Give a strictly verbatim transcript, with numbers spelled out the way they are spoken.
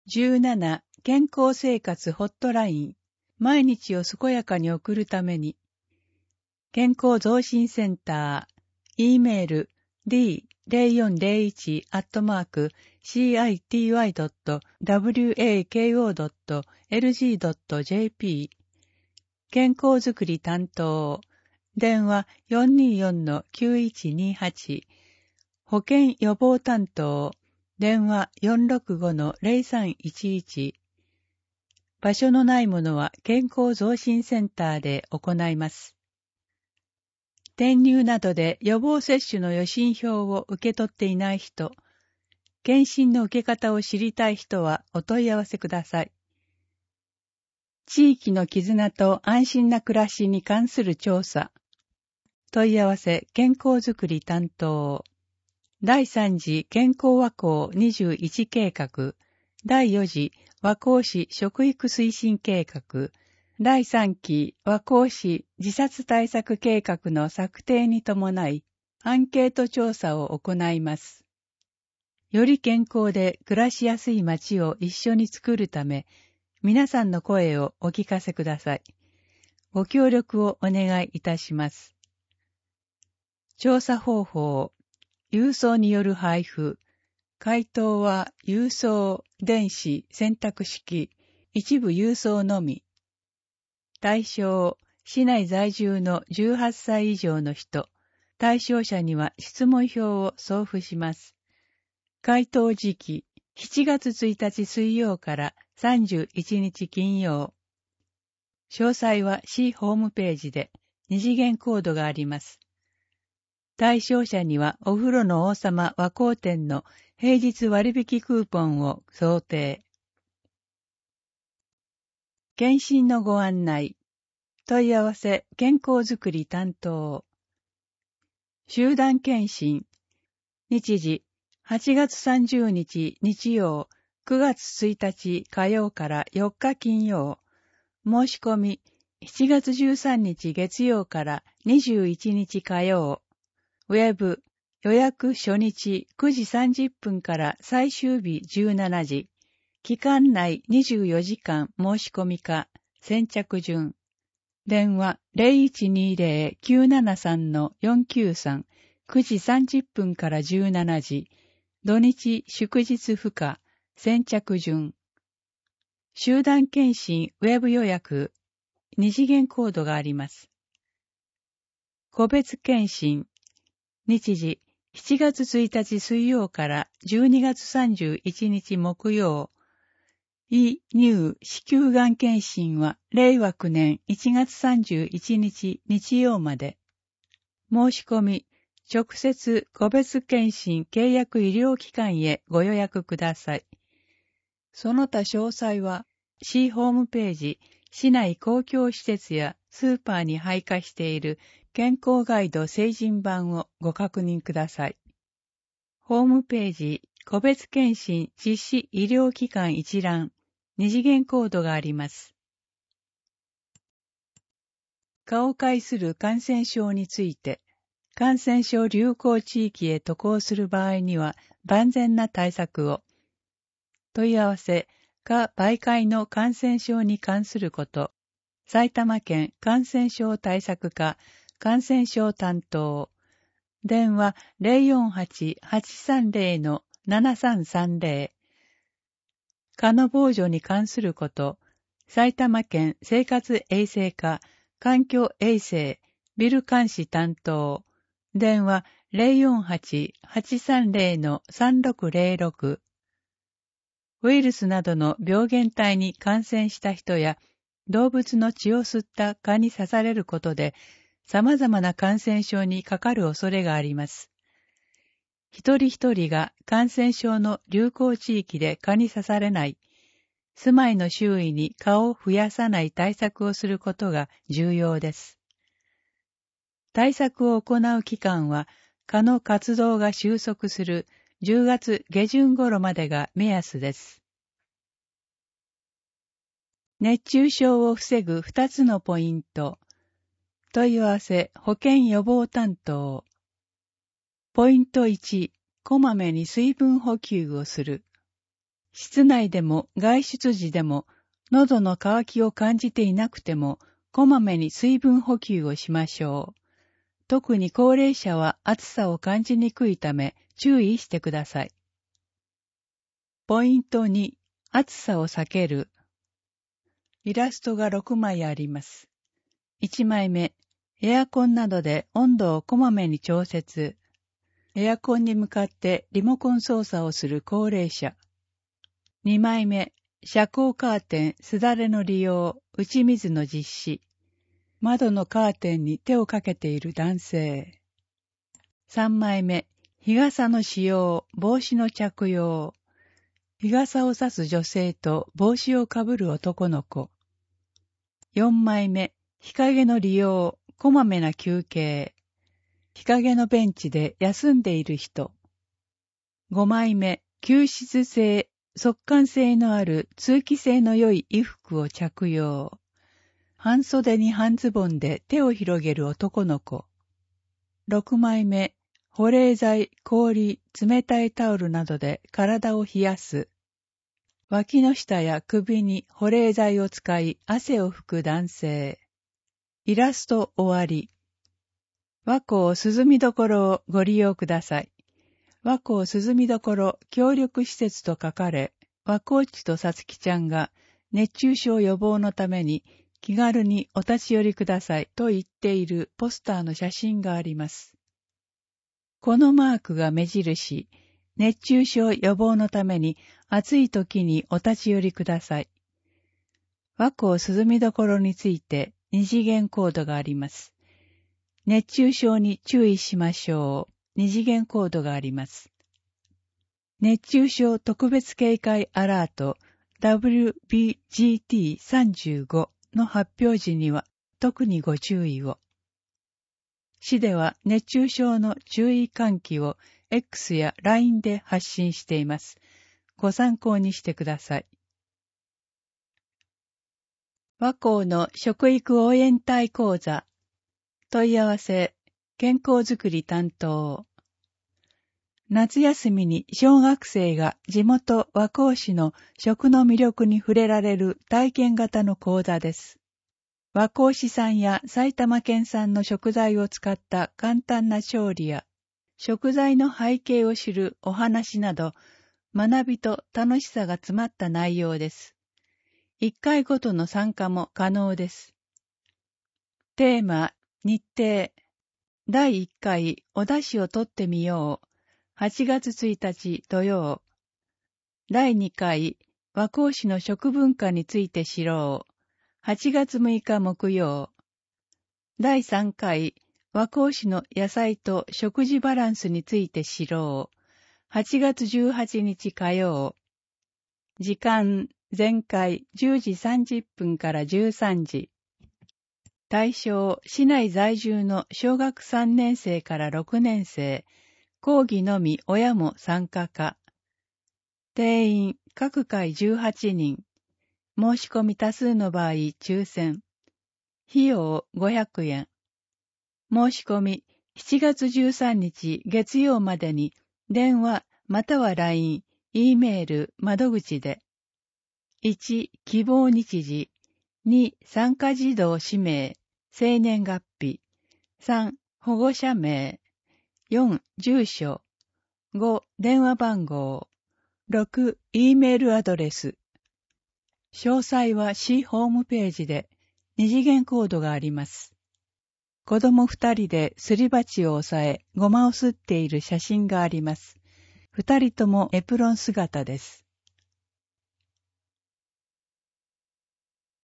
じゅうなな健康生活ホットライン、毎日を健やかに送るために、健康増進センター、E メール ディーゼロよんゼロいち アットマーク シーアイティーワイ ドット ワコ ドット エルジー ドット ジェーピー、健康づくり担当、電話 よんにーよんのきゅういちにはち、保険予防担当、電話 よんろくごのゼロさんいちいち、場所のないものは健康増進センターで行います。転入などで予防接種の予診票を受け取っていない人、検診の受け方を知りたい人はお問い合わせください。地域の絆と安心な暮らしに関する調査。問い合わせ健康づくり担当。だいさん次健康和光にじゅういち計画。だいよん次和光市食育推進計画。だいさん期和光市自殺対策計画の策定に伴い、アンケート調査を行います。より健康で暮らしやすい街を一緒に作るため、皆さんの声をお聞かせください。ご協力をお願いいたします。調査方法、郵送による配布、回答は郵送、電子、選択式、一部郵送のみ。対象、市内在住のじゅうはっさい以上の人、対象者には質問票を送付します。回答時期、しちがつついたち水曜からさんじゅういちにち金曜。詳細は市ホームページで二次元コードがあります。対象者にはお風呂の王様和光店の平日割引クーポンを贈呈。検診のご案内。問い合わせ健康づくり担当。集団検診。日時はちがつさんじゅうにち日曜、くがつついたち火曜からよっか金曜。申し込みしちがつじゅうさんにち月曜からにじゅういちにち火曜。ウェブ予約初日くじさんじゅっぷんから最終日じゅうしちじ。期間内にじゅうよじかん申し込みか、先着順。電話 ゼロいちにゼロ きゅうななさんのよんきゅうさん、くじさんじゅっぷんからじゅうしちじ。土日祝日不可、先着順。集団検診ウェブ予約、二次元コードがあります。個別検診。日時、しちがつついたち水曜からじゅうにがつさんじゅういちにち木曜。医乳子宮がん検診はれいわきゅうねんいちがつさんじゅういちにち日曜まで。申し込み、直接個別検診契約医療機関へご予約ください。その他詳細は、市ホームページ、市内公共施設やスーパーに配下している健康ガイド成人版をご確認ください。ホームページ、個別検診実施医療機関一覧、二次元コードがあります。蚊を介する感染症について、感染症流行地域へ渡航する場合には万全な対策を。問い合わせ、蚊媒介の感染症に関すること。埼玉県感染症対策課感染症担当。電話 ゼロよんはち はちさんゼロ のななさんさんゼロ。蚊の防除に関すること。埼玉県生活衛生課環境衛生ビル監視担当。電話 ゼロよんはち はちさんゼロ のさんろくゼロろく。ウイルスなどの病原体に感染した人や動物の血を吸った蚊に刺されることで様々な感染症にかかる恐れがあります。一人一人が感染症の流行地域で蚊に刺されない、住まいの周囲に蚊を増やさない対策をすることが重要です。対策を行う期間は蚊の活動が収束するじゅうがつげじゅん頃までが目安です。熱中症を防ぐふたつのポイント。問い合わせ保健予防担当。ポイントいち、こまめに水分補給をする。 室内でも外出時でも喉の渇きを感じていなくてもこまめに水分補給をしましょう。特に高齢者は暑さを感じにくいため注意してください。ポイントに、暑さを避ける。イラストがろくまいあります。いちまいめ、エアコンなどで温度をこまめに調節。エアコンに向かってリモコン操作をする高齢者。にまいめ、遮光カーテン、すだれの利用、打ち水の実施。窓のカーテンに手をかけている男性。さんまいめ、日傘の使用、帽子の着用。日傘を差す女性と帽子をかぶる男の子。よんまいめ、日陰の利用、こまめな休憩。日陰のベンチで休んでいる人。ごまいめ、吸湿性、速乾性のある通気性の良い衣服を着用。半袖に半ズボンで手を広げる男の子。ろくまいめ、保冷剤、氷、冷たいタオルなどで体を冷やす。脇の下や首に保冷剤を使い汗を拭く男性。イラスト終わり。和光涼みどころをご利用ください。和光涼みどころ協力施設と書かれ、和光地とさつきちゃんが熱中症予防のために気軽にお立ち寄りくださいと言っているポスターの写真があります。このマークが目印、熱中症予防のために暑い時にお立ち寄りください。和光涼みどころについて二次元コードがあります。熱中症に注意しましょう。二次元コードがあります。熱中症特別警戒アラート ダブリュービージーティーさんじゅうご の発表時には特にご注意を。市では熱中症の注意喚起を X や ライン で発信しています。ご参考にしてください。和光の食育応援隊講座。問い合わせ、健康づくり担当。夏休みに小学生が地元和光市の食の魅力に触れられる体験型の講座です。和光市産や埼玉県産の食材を使った簡単な調理や、食材の背景を知るお話など、学びと楽しさが詰まった内容です。いっかいごとの参加も可能です。テーマ、日程。だいいっかいお出汁を取ってみよう。はちがつついたち土曜。だいにかい和光市の食文化について知ろう。はちがつむいか木曜。だいさんかい和光市の野菜と食事バランスについて知ろう。はちがつじゅうはちにち火曜。時間、前回じゅうじさんじゅっぷんからじゅうさんじ。対象、市内在住の小学さんねんせいからろくねんせい、講義のみ親も参加か。定員、各回じゅうはちにん。申し込み多数の場合、抽選。費用ごひゃくえん。申し込み、しちがつじゅうさんにち月曜までに、電話または ライン、E メール、窓口で。いち、希望日時。に、参加児童氏名、生年月日。さん、保護者名。よん、住所。ご、電話番号。ろく、E メールアドレス。詳細は市ホームページで二次元コードがあります。子供二人ですり鉢を押さえ、ごまをすっている写真があります。二人ともエプロン姿です。